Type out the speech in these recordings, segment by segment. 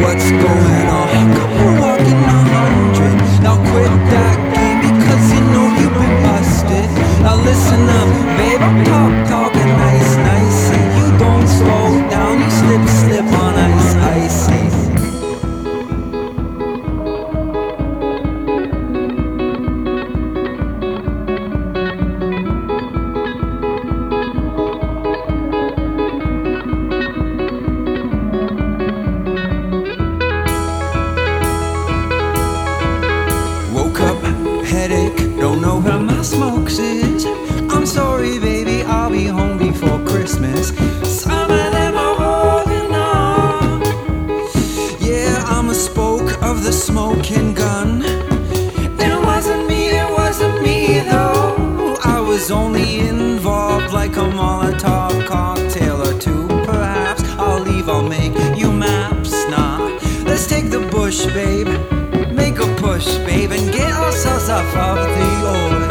what's going on? Couple walking 100. Now quit that game because you know you've been busted. Now listen up, babe, talking nice. And you don't slow down, you slip on icy. Woke up, headache, don't know where my smokes is. I'm sorry, baby, I'll be home before Christmas. Some of them are holding on. Yeah, I'm a spoke of the smoking gun. It wasn't me though. I was only involved like a Molotov cocktail or two. Perhaps I'll leave, I'll make you maps. Nah, let's take the bush, babe. Make a push, babe, and get ourselves off of the oil.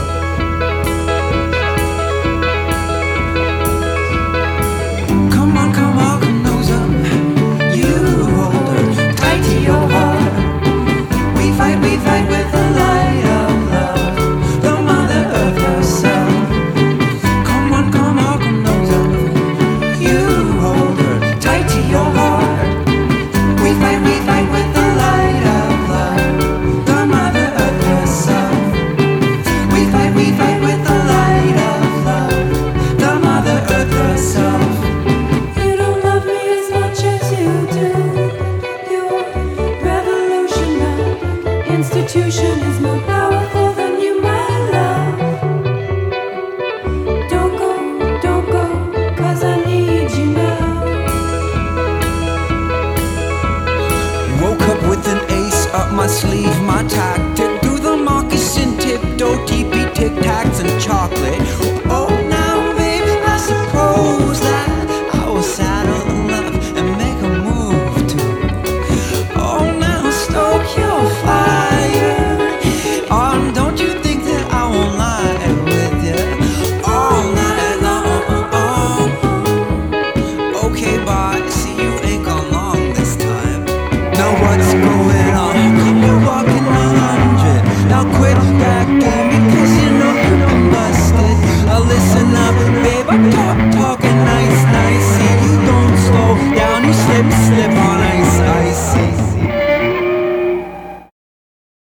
Come on, nose up. You hold her tight to your heart. We fight with the light of love, the mother of herself. Come on, nose up. You hold her tight to your heart. We fight with the light of love, the mother of herself. We fight with the light of love, the mother of herself. You don't love me as much as you do. Your revolutionary institution is more powerful than you, my love. Don't go, 'cause I need you now. Woke up with an ace up my sleeve, my tactic. Do the moccasin tiptoe, teepee tic tacs and chalk.